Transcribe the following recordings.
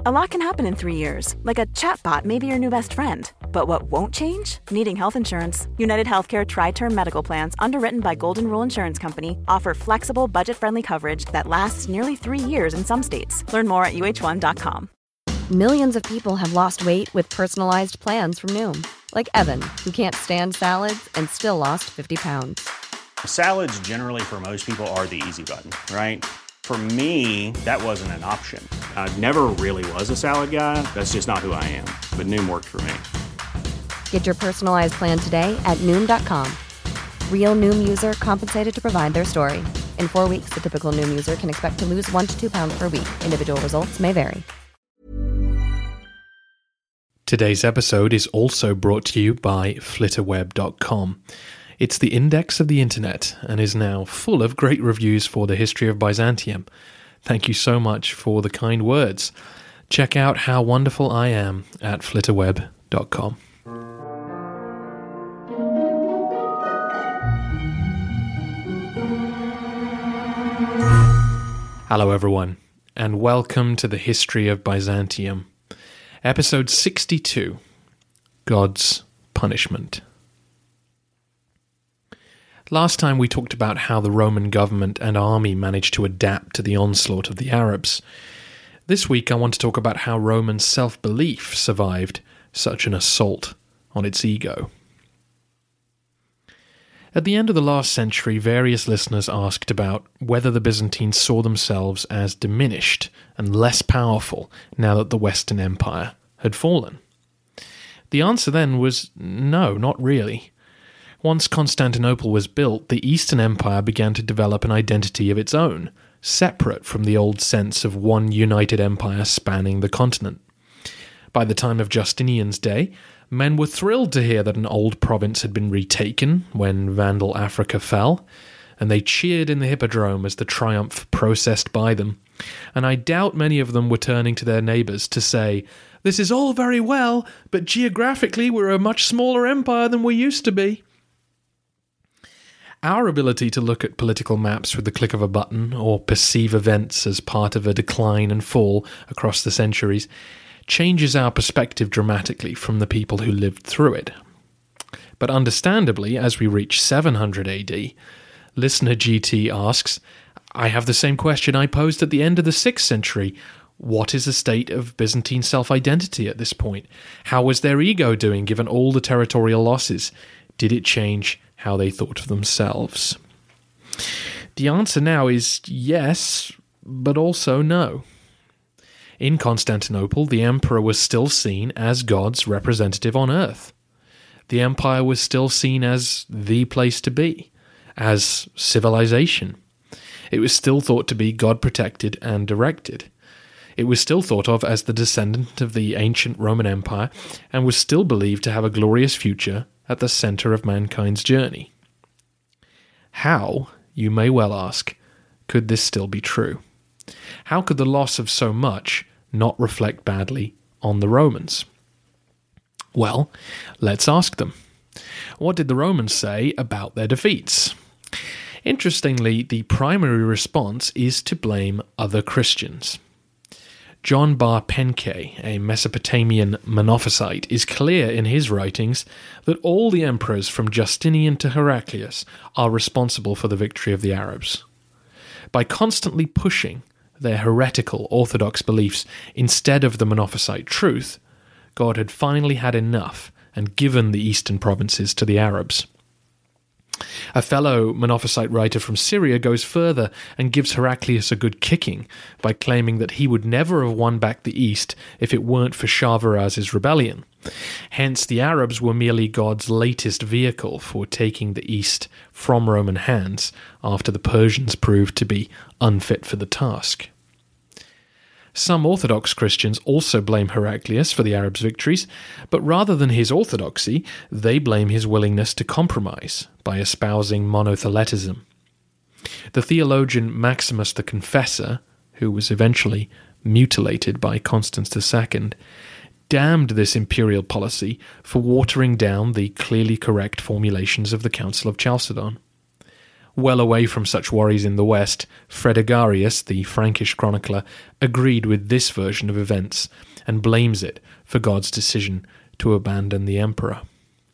A lot can happen in 3 years, like a chatbot may be your new best friend. But what won't change? Needing health insurance. United Healthcare Tri-Term Medical Plans, underwritten by Golden Rule Insurance Company, offer flexible, budget-friendly coverage that lasts nearly 3 years in some states. Learn more at uh1.com. Millions of people have lost weight with personalized plans from Noom. Like Evan, who can't stand salads and still lost 50 pounds. Salads generally for most people are the easy button, right? For me, that wasn't an option. I never really was a salad guy. That's just not who I am. But Noom worked for me. Get your personalized plan today at Noom.com. Real Noom user compensated to provide their story. In 4 weeks, the typical Noom user can expect to lose 1 to 2 pounds per week. Individual results may vary. Today's episode is also brought to you by flitterweb.com. It's the index of the internet and is now full of great reviews for the history of Byzantium. Thank you so much for the kind words. Check out how wonderful I am at flitterweb.com. Hello everyone, and welcome to the History of Byzantium. Episode 62, God's Punishment. Last time we talked about how the Roman government and army managed to adapt to the onslaught of the Arabs. This week I want to talk about how Roman self-belief survived such an assault on its ego. At the end of the last century, various listeners asked about whether the Byzantines saw themselves as diminished and less powerful now that the Western Empire had fallen. The answer then was no, not really. Once Constantinople was built, the Eastern Empire began to develop an identity of its own, separate from the old sense of one united empire spanning the continent. By the time of Justinian's day, men were thrilled to hear that an old province had been retaken when Vandal Africa fell, and they cheered in the Hippodrome as the triumph processed by them. And I doubt many of them were turning to their neighbours to say, "This is all very well, but geographically we're a much smaller empire than we used to be." Our ability to look at political maps with the click of a button, or perceive events as part of a decline and fall across the centuries, changes our perspective dramatically from the people who lived through it. But understandably, as we reach 700 AD, listener GT asks, I have the same question I posed at the end of the 6th century. What is the state of Byzantine self-identity at this point? How was their ego doing given all the territorial losses? Did it change how they thought of themselves? The answer now is yes, but also no. In Constantinople, the emperor was still seen as God's representative on earth. The empire was still seen as the place to be, as civilization. It was still thought to be God-protected and directed. It was still thought of as the descendant of the ancient Roman Empire and was still believed to have a glorious future at the center of mankind's journey. How, you may well ask, could this still be true? How could the loss of so much not reflect badly on the Romans? Well, let's ask them. What did the Romans say about their defeats? Interestingly, the primary response is to blame other Christians. John Bar Penke, a Mesopotamian Monophysite, is clear in his writings that all the emperors from Justinian to Heraclius are responsible for the victory of the Arabs. By constantly pushing their heretical orthodox beliefs instead of the Monophysite truth, God had finally had enough and given the eastern provinces to the Arabs. A fellow Monophysite writer from Syria goes further and gives Heraclius a good kicking by claiming that he would never have won back the east if it weren't for Shahrbaraz's rebellion. Hence, the Arabs were merely God's latest vehicle for taking the east from Roman hands after the Persians proved to be unfit for the task. Some Orthodox Christians also blame Heraclius for the Arabs' victories, but rather than his orthodoxy, they blame his willingness to compromise by espousing monotheletism. The theologian Maximus the Confessor, who was eventually mutilated by Constans II, damned this imperial policy for watering down the clearly correct formulations of the Council of Chalcedon. well away from such worries in the West, Fredegarius, the Frankish chronicler, agreed with this version of events and blames it for God's decision to abandon the emperor.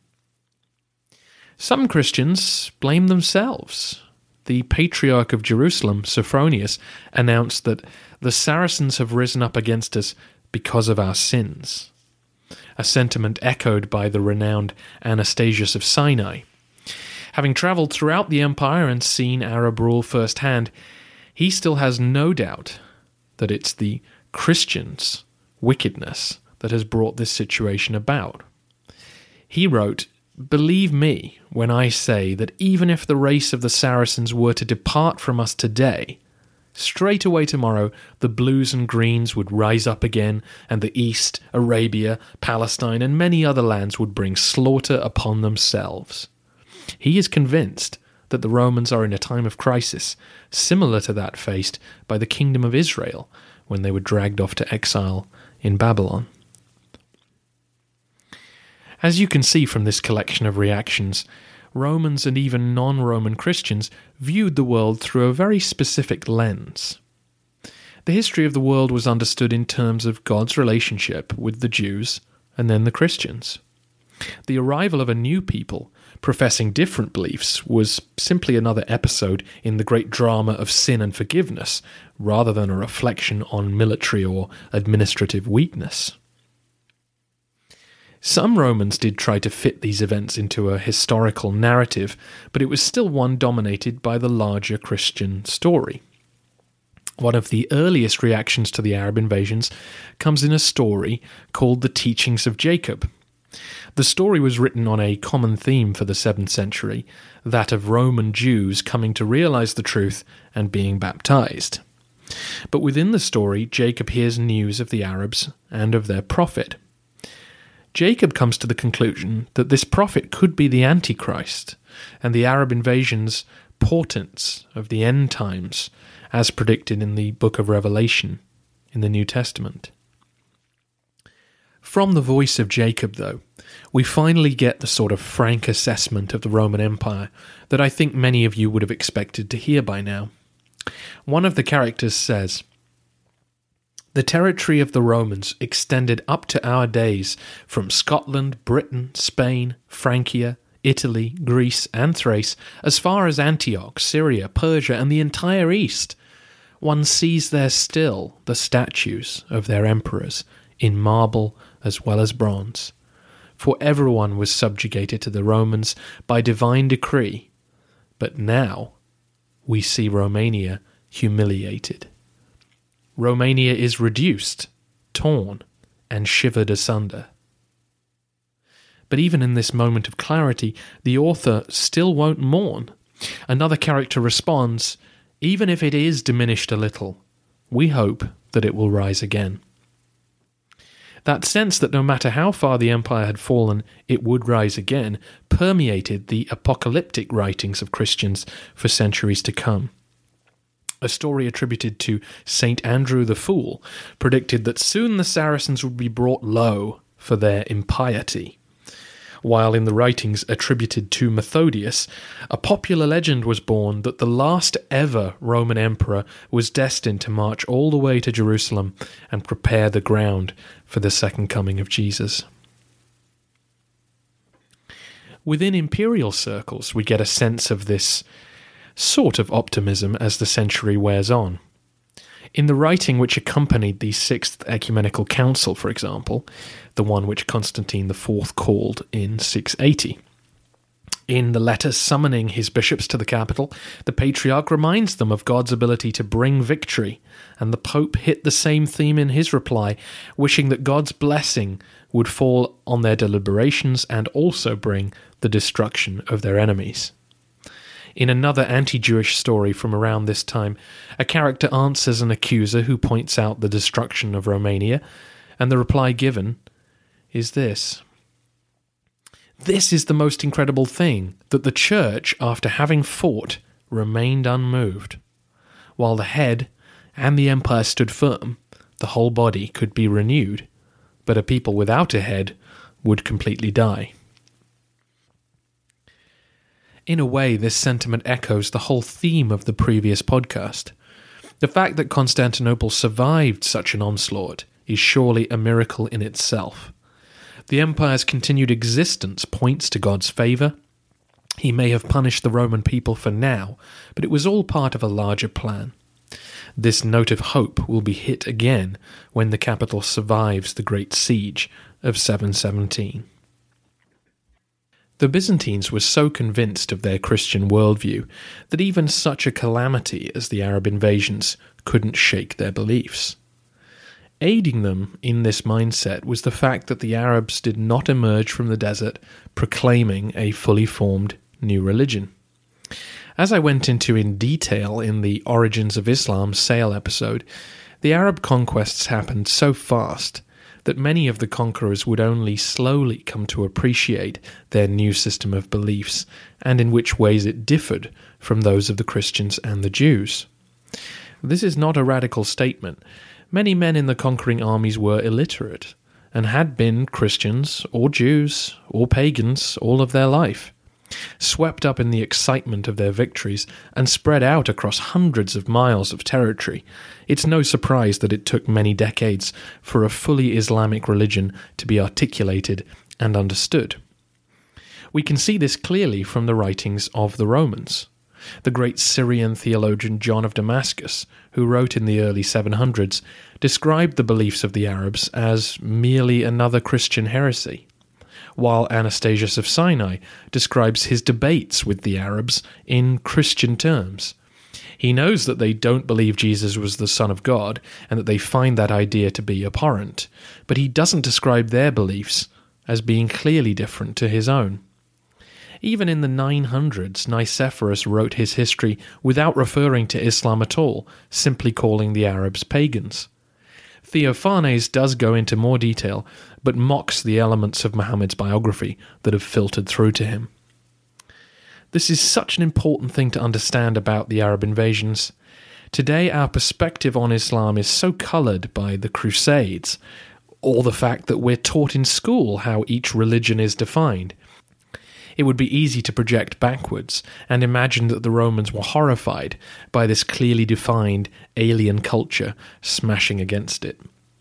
Some Christians blame themselves. The Patriarch of Jerusalem, Sophronius, announced that the Saracens have risen up against us because of our sins, a sentiment echoed by the renowned Anastasius of Sinai. Having travelled throughout the empire and seen Arab rule firsthand, he still has no doubt that it's the Christians' wickedness that has brought this situation about. He wrote, "Believe me when I say that even if the race of the Saracens were to depart from us today, straight away tomorrow the blues and greens would rise up again, and the East, Arabia, Palestine, and many other lands would bring slaughter upon themselves." He is convinced that the Romans are in a time of crisis, similar to that faced by the kingdom of Israel when they were dragged off to exile in Babylon. As you can see from this collection of reactions, Romans and even non-Roman Christians viewed the world through a very specific lens. The history of the world was understood in terms of God's relationship with the Jews and then the Christians. The arrival of a new people professing different beliefs was simply another episode in the great drama of sin and forgiveness, rather than a reflection on military or administrative weakness. Some Romans did try to fit these events into a historical narrative, but it was still one dominated by the larger Christian story. One of the earliest reactions to the Arab invasions comes in a story called The Teachings of Jacob. The story was written on a common theme for the 7th century, that of Roman Jews coming to realize the truth and being baptized. But within the story, Jacob hears news of the Arabs and of their prophet. Jacob comes to the conclusion that this prophet could be the Antichrist, and the Arab invasions portents of the end times, as predicted in the book of Revelation in the New Testament. From the voice of Jacob, though, we finally get the sort of frank assessment of the Roman Empire that I think many of you would have expected to hear by now. One of the characters says, "The territory of the Romans extended up to our days from Scotland, Britain, Spain, Francia, Italy, Greece, and Thrace, as far as Antioch, Syria, Persia, and the entire East. One sees there still the statues of their emperors, in marble as well as bronze. For everyone was subjugated to the Romans by divine decree, but now we see Romania humiliated. Romania is reduced, torn, and shivered asunder." But even in this moment of clarity, the author still won't mourn. Another character responds, "Even if it is diminished a little, we hope that it will rise again." That sense that no matter how far the empire had fallen, it would rise again, permeated the apocalyptic writings of Christians for centuries to come. A story attributed to St. Andrew the Fool predicted that soon the Saracens would be brought low for their impiety. While in the writings attributed to Methodius, a popular legend was born that the last ever Roman emperor was destined to march all the way to Jerusalem and prepare the ground for the second coming of Jesus. Within imperial circles, we get a sense of this sort of optimism as the century wears on. In the writing which accompanied the Sixth Ecumenical Council, for example, the one which Constantine IV called in 680, in the letter summoning his bishops to the capital, the Patriarch reminds them of God's ability to bring victory, and the Pope hit the same theme in his reply, wishing that God's blessing would fall on their deliberations and also bring the destruction of their enemies. In another anti-Jewish story from around this time, a character answers an accuser who points out the destruction of Romania, and the reply given is this: "This is the most incredible thing, that the church, after having fought, remained unmoved. While the head and the empire stood firm, the whole body could be renewed, but a people without a head would completely die." In a way, this sentiment echoes the whole theme of the previous podcast. The fact that Constantinople survived such an onslaught is surely a miracle in itself. The empire's continued existence points to God's favour. He may have punished the Roman people for now, but it was all part of a larger plan. This note of hope will be hit again when the capital survives the Great Siege of 717. The Byzantines were so convinced of their Christian worldview that even such a calamity as the Arab invasions couldn't shake their beliefs. Aiding them in this mindset was the fact that the Arabs did not emerge from the desert proclaiming a fully formed new religion. As I went into in detail in the Origins of Islam Sale episode, the Arab conquests happened so fast that many of the conquerors would only slowly come to appreciate their new system of beliefs and in which ways it differed from those of the Christians and the Jews. This is not a radical statement. Many men in the conquering armies were illiterate and had been Christians or Jews or pagans all of their life. Swept up in the excitement of their victories and spread out across hundreds of miles of territory, it's no surprise that it took many decades for a fully Islamic religion to be articulated and understood. We can see this clearly from the writings of the Romans. The great Syrian theologian John of Damascus, who wrote in the early 700s, described the beliefs of the Arabs as merely another Christian heresy, while Anastasius of Sinai describes his debates with the Arabs in Christian terms. He knows that they don't believe Jesus was the Son of God and that they find that idea to be abhorrent, but he doesn't describe their beliefs as being clearly different to his own. Even in the 900s, Nicephorus wrote his history without referring to Islam at all, simply calling the Arabs pagans. Theophanes does go into more detail, but mocks the elements of Muhammad's biography that have filtered through to him. This is such an important thing to understand about the Arab invasions. Today, our perspective on Islam is so coloured by the Crusades, or the fact that we're taught in school how each religion is defined. It would be easy to project backwards and imagine that the Romans were horrified by this clearly defined alien culture smashing against it.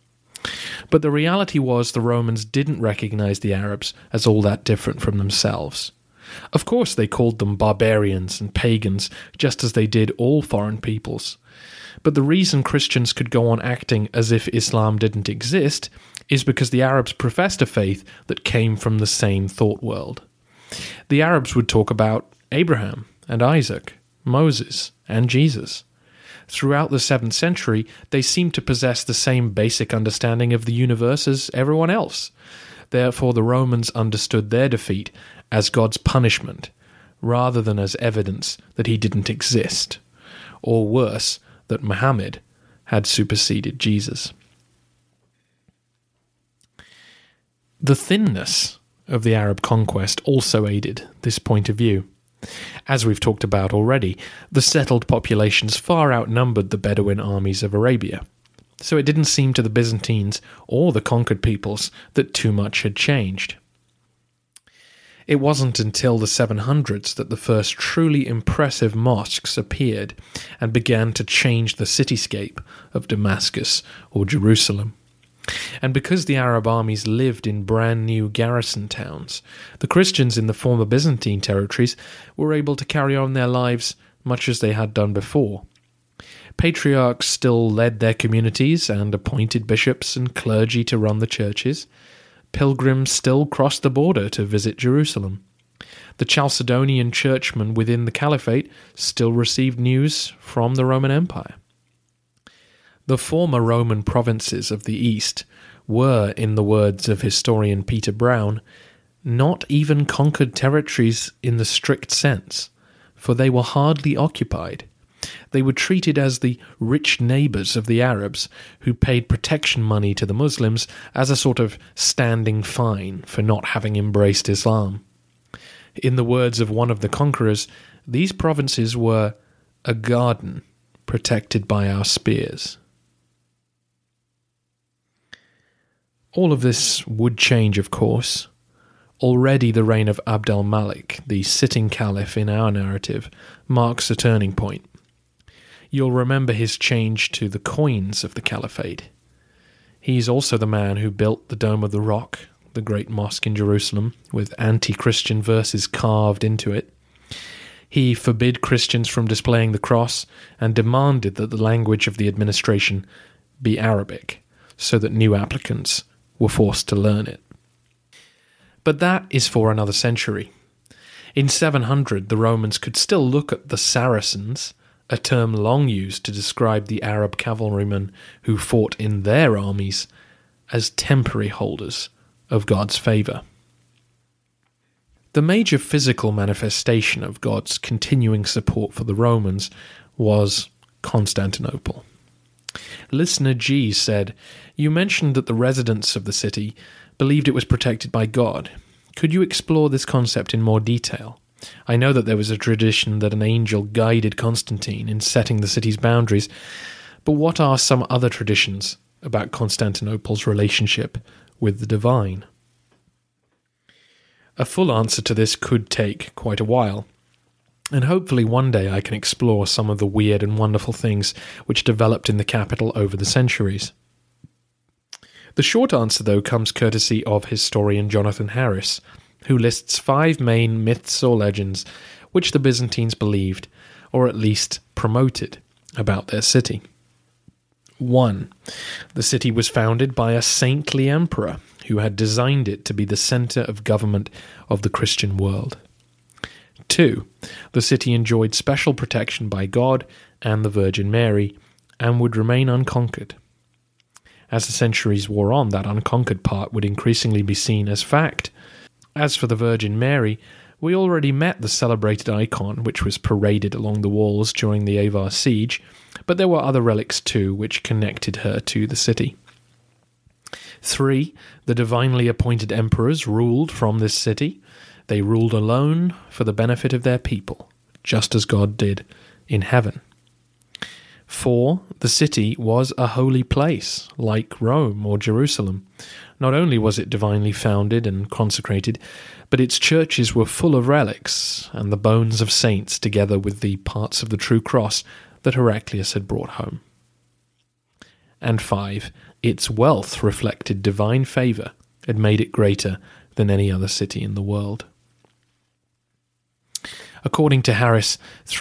But the reality was the Romans didn't recognize the Arabs as all that different from themselves. Of course they called them barbarians and pagans, just as they did all foreign peoples. But the reason Christians could go on acting as if Islam didn't exist is because the Arabs professed a faith that came from the same thought world. The Arabs would talk about Abraham and Isaac, Moses and Jesus. Throughout the 7th century, they seemed to possess the same basic understanding of the universe as everyone else. Therefore, the Romans understood their defeat as God's punishment, rather than as evidence that he didn't exist, or worse, that Muhammad had superseded Jesus. The thinness of the Arab conquest also aided this point of view. As we've talked about already, the settled populations far outnumbered the Bedouin armies of Arabia, so it didn't seem to the Byzantines or the conquered peoples that too much had changed. It wasn't until the 700s that the first truly impressive mosques appeared and began to change the cityscape of Damascus or Jerusalem. And because the Arab armies lived in brand new garrison towns, the Christians in the former Byzantine territories were able to carry on their lives much as they had done before. Patriarchs still led their communities and appointed bishops and clergy to run the churches. Pilgrims still crossed the border to visit Jerusalem. The Chalcedonian churchmen within the Caliphate still received news from the Roman Empire. The former Roman provinces of the East were, in the words of historian Peter Brown, not even conquered territories in the strict sense, for they were hardly occupied. They were treated as the rich neighbours of the Arabs, who paid protection money to the Muslims as a sort of standing fine for not having embraced Islam. In the words of one of the conquerors, these provinces were a garden protected by our spears. All of this would change, of course. Already the reign of Abd al-Malik, the sitting caliph in our narrative, marks a turning point. You'll remember his change to the coins of the caliphate. He's also the man who built the Dome of the Rock, the great mosque in Jerusalem, with anti-Christian verses carved into it. He forbid Christians from displaying the cross and demanded that the language of the administration be Arabic, so that new applicants were forced to learn it. But that is for another century. In 700, the Romans could still look at the Saracens, a term long used to describe the Arab cavalrymen who fought in their armies, as temporary holders of God's favour. The major physical manifestation of God's continuing support for the Romans was Constantinople. Listener G said, "You mentioned that the residents of the city believed it was protected by God. Could you explore this concept in more detail? I know that there was a tradition that an angel guided Constantine in setting the city's boundaries, but what are some other traditions about Constantinople's relationship with the divine?" A full answer to this could take quite a while, and hopefully one day I can explore some of the weird and wonderful things which developed in the capital over the centuries. The short answer, though, comes courtesy of historian Jonathan Harris, who lists 5 main myths or legends which the Byzantines believed, or at least promoted, about their city. 1. The city was founded by a saintly emperor who had designed it to be the centre of government of the Christian world. 2. The city enjoyed special protection by God and the Virgin Mary, and would remain unconquered. As the centuries wore on, that unconquered part would increasingly be seen as fact. As for the Virgin Mary, we already met the celebrated icon which was paraded along the walls during the Avar siege, but there were other relics too which connected her to the city. 3. The divinely appointed emperors ruled from this city. They ruled alone for the benefit of their people, just as God did in heaven. 4. The city was a holy place, like Rome or Jerusalem. Not only was it divinely founded and consecrated, but its churches were full of relics and the bones of saints, together with the parts of the true cross that Heraclius had brought home. And 5. Its wealth reflected divine favour and made it greater than any other city in the world. According to Harris,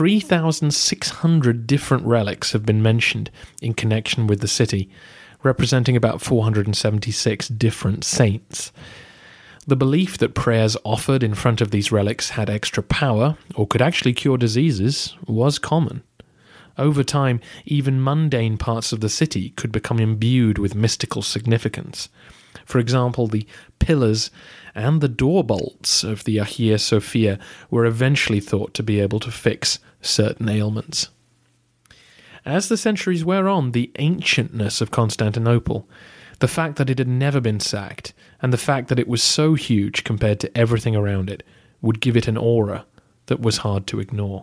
3,600 different relics have been mentioned in connection with the city, representing about 476 different saints. The belief that prayers offered in front of these relics had extra power, or could actually cure diseases, was common. Over time, even mundane parts of the city could become imbued with mystical significance. For example, the pillars and the door bolts of the Hagia Sophia were eventually thought to be able to fix certain ailments. As the centuries wear on, the ancientness of Constantinople, the fact that it had never been sacked, and the fact that it was so huge compared to everything around it, would give it an aura that was hard to ignore.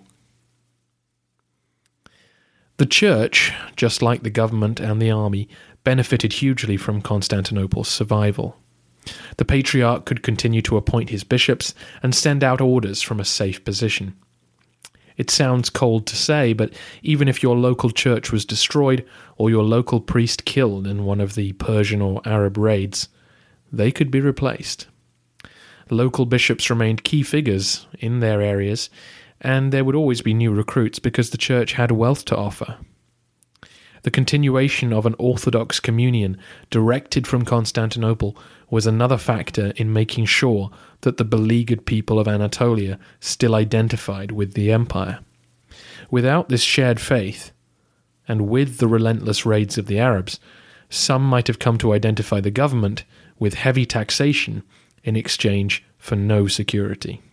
The church, just like the government and the army, benefited hugely from Constantinople's survival. The patriarch could continue to appoint his bishops and send out orders from a safe position. It sounds cold to say, but even if your local church was destroyed or your local priest killed in one of the Persian or Arab raids, they could be replaced. Local bishops remained key figures in their areas, and there would always be new recruits because the church had wealth to offer. The continuation of an Orthodox communion directed from Constantinople was another factor in making sure that the beleaguered people of Anatolia still identified with the empire. Without this shared faith, and with the relentless raids of the Arabs, some might have come to identify the government with heavy taxation in exchange for no security.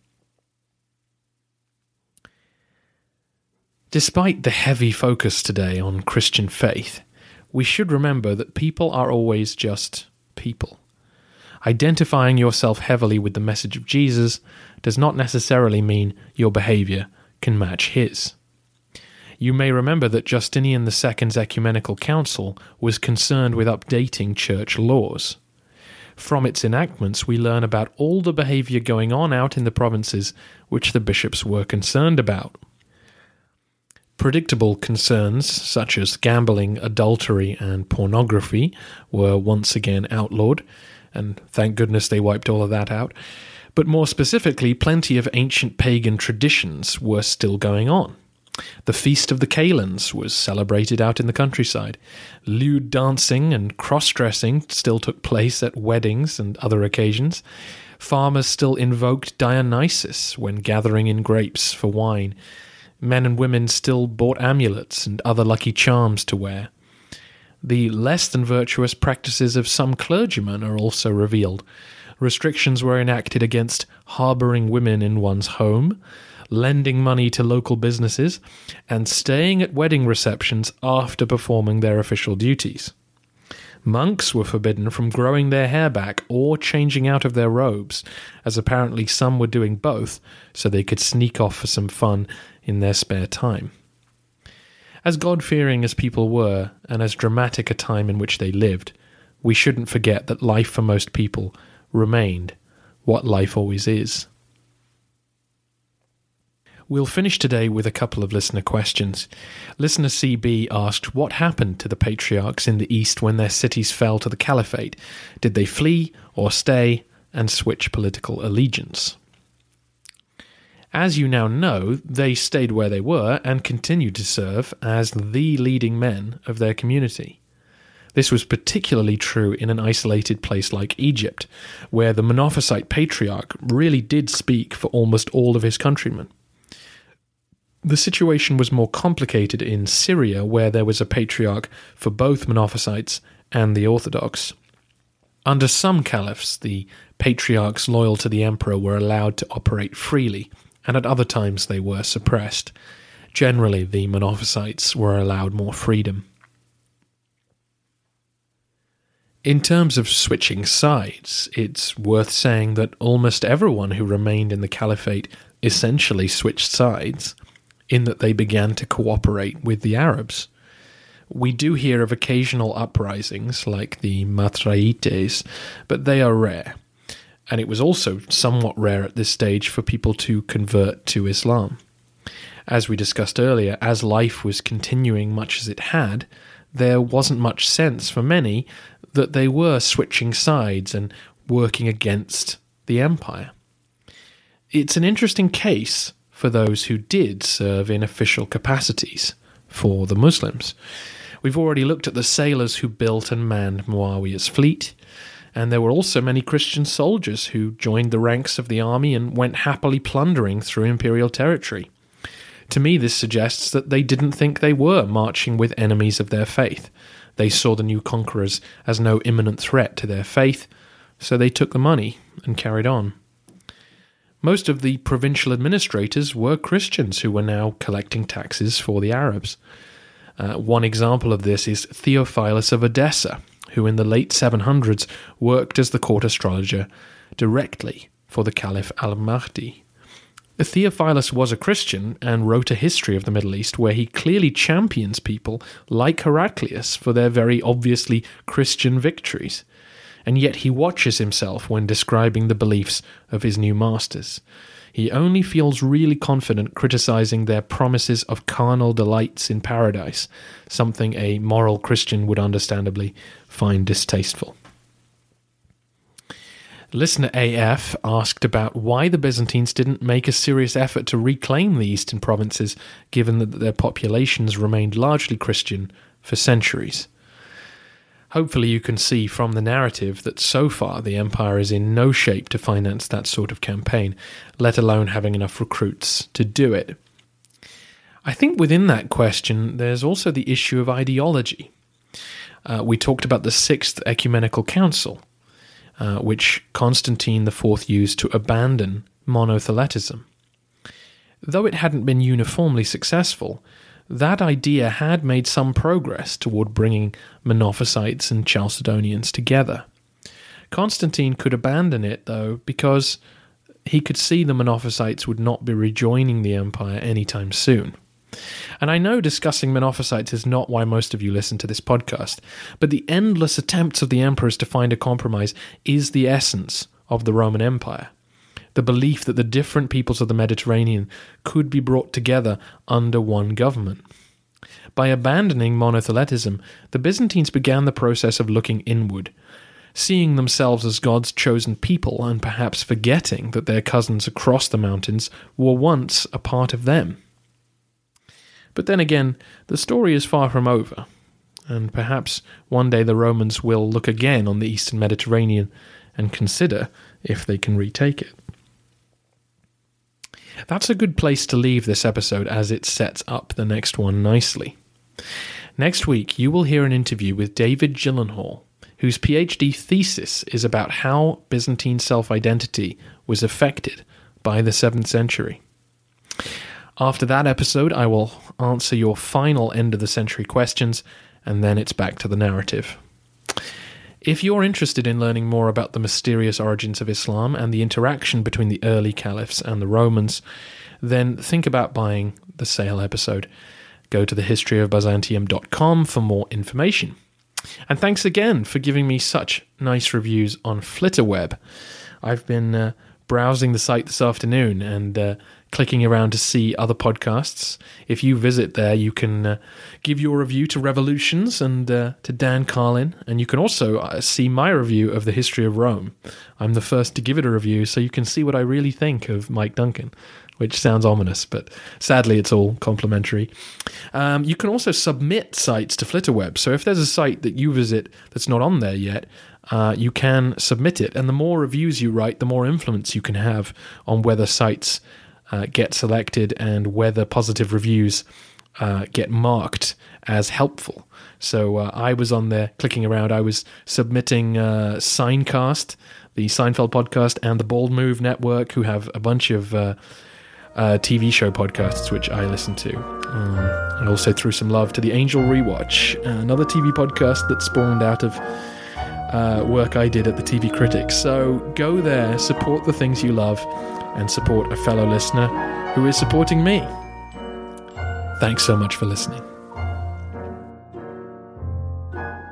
Despite the heavy focus today on Christian faith, we should remember that people are always just people. Identifying yourself heavily with the message of Jesus does not necessarily mean your behaviour can match his. You may remember that Justinian II's Ecumenical Council was concerned with updating church laws. From its enactments, we learn about all the behaviour going on out in the provinces which the bishops were concerned about. Predictable concerns such as gambling, adultery, and pornography were once again outlawed, and thank goodness they wiped all of that out. But more specifically, plenty of ancient pagan traditions were still going on. The Feast of the Kalends was celebrated out in the countryside. Lewd dancing and cross-dressing still took place at weddings and other occasions. Farmers still invoked Dionysus when gathering in grapes for wine. Men and women still bought amulets and other lucky charms to wear. The less than virtuous practices of some clergymen are also revealed. Restrictions were enacted against harbouring women in one's home, lending money to local businesses, and staying at wedding receptions after performing their official duties. Monks were forbidden from growing their hair back or changing out of their robes, as apparently some were doing both so they could sneak off for some fun in their spare time. As God-fearing as people were, and as dramatic a time in which they lived, we shouldn't forget that life for most people remained what life always is. We'll finish today with a couple of listener questions. Listener CB asked, what happened to the patriarchs in the East when their cities fell to the caliphate? Did they flee or stay and switch political allegiance? As you now know, they stayed where they were and continued to serve as the leading men of their community. This was particularly true in an isolated place like Egypt, where the Monophysite patriarch really did speak for almost all of his countrymen. The situation was more complicated in Syria, where there was a patriarch for both Monophysites and the Orthodox. Under some caliphs, the patriarchs loyal to the emperor were allowed to operate freely, and at other times they were suppressed. Generally, the Monophysites were allowed more freedom. In terms of switching sides, it's worth saying that almost everyone who remained in the caliphate essentially switched sides, in that they began to cooperate with the Arabs. We do hear of occasional uprisings like the Matraïtes, but they are rare. And it was also somewhat rare at this stage for people to convert to Islam. As we discussed earlier, as life was continuing much as it had, there wasn't much sense for many that they were switching sides and working against the empire. It's an interesting case for those who did serve in official capacities for the Muslims. We've already looked at the sailors who built and manned Muawiyah's fleet, and there were also many Christian soldiers who joined the ranks of the army and went happily plundering through imperial territory. To me, this suggests that they didn't think they were marching with enemies of their faith. They saw the new conquerors as no imminent threat to their faith, so they took the money and carried on. Most of the provincial administrators were Christians who were now collecting taxes for the Arabs. One example of this is Theophilus of Edessa, who in the late 700s worked as the court astrologer directly for the Caliph al-Mahdi. Theophilus was a Christian and wrote a history of the Middle East where he clearly champions people like Heraclius for their very obviously Christian victories. And yet he watches himself when describing the beliefs of his new masters. He only feels really confident criticizing their promises of carnal delights in paradise, something a moral Christian would understandably find distasteful. Listener AF asked about why the Byzantines didn't make a serious effort to reclaim the eastern provinces, given that their populations remained largely Christian for centuries. Hopefully you can see from the narrative that so far the empire is in no shape to finance that sort of campaign, let alone having enough recruits to do it. I think within that question there's also the issue of ideology. We talked about the Sixth Ecumenical Council, which Constantine IV used to abandon monotheletism. Though it hadn't been uniformly successful, that idea had made some progress toward bringing Monophysites and Chalcedonians together. Constantine could abandon it, though, because he could see the Monophysites would not be rejoining the empire anytime soon. And I know discussing Monophysites is not why most of you listen to this podcast, but the endless attempts of the emperors to find a compromise is the essence of the Roman Empire. The belief that the different peoples of the Mediterranean could be brought together under one government. By abandoning monothelitism, the Byzantines began the process of looking inward, seeing themselves as God's chosen people and perhaps forgetting that their cousins across the mountains were once a part of them. But then again, the story is far from over, and perhaps one day the Romans will look again on the Eastern Mediterranean and consider if they can retake it. That's a good place to leave this episode as it sets up the next one nicely. Next week, you will hear an interview with David Gyllenhaal, whose PhD thesis is about how Byzantine self-identity was affected by the 7th century. After that episode, I will answer your final end-of-the-century questions, and then it's back to the narrative. If you're interested in learning more about the mysterious origins of Islam and the interaction between the early caliphs and the Romans, then think about buying the sale episode. Go to thehistoryofbyzantium.com for more information. And thanks again for giving me such nice reviews on Flitterweb. I've been browsing the site this afternoon and clicking around to see other podcasts. If you visit there, you can give your review to Revolutions and to Dan Carlin, and you can also see my review of the history of Rome. I'm the first to give it a review, so you can see what I really think of Mike Duncan, which sounds ominous, but sadly it's all complimentary. You can also submit sites to Flitterweb, so if there's a site that you visit that's not on there yet, you can submit it, and the more reviews you write, the more influence you can have on whether sites get selected and whether positive reviews get marked as helpful. So I was on there clicking around. I was submitting Signcast, the Seinfeld podcast, and the Bald Move Network, who have a bunch of TV show podcasts which I listen to. I also threw some love to the Angel Rewatch, another TV podcast that spawned out of work I did at the TV Critics. So go there, support the things you love, and support a fellow listener who is supporting me. Thanks so much for listening.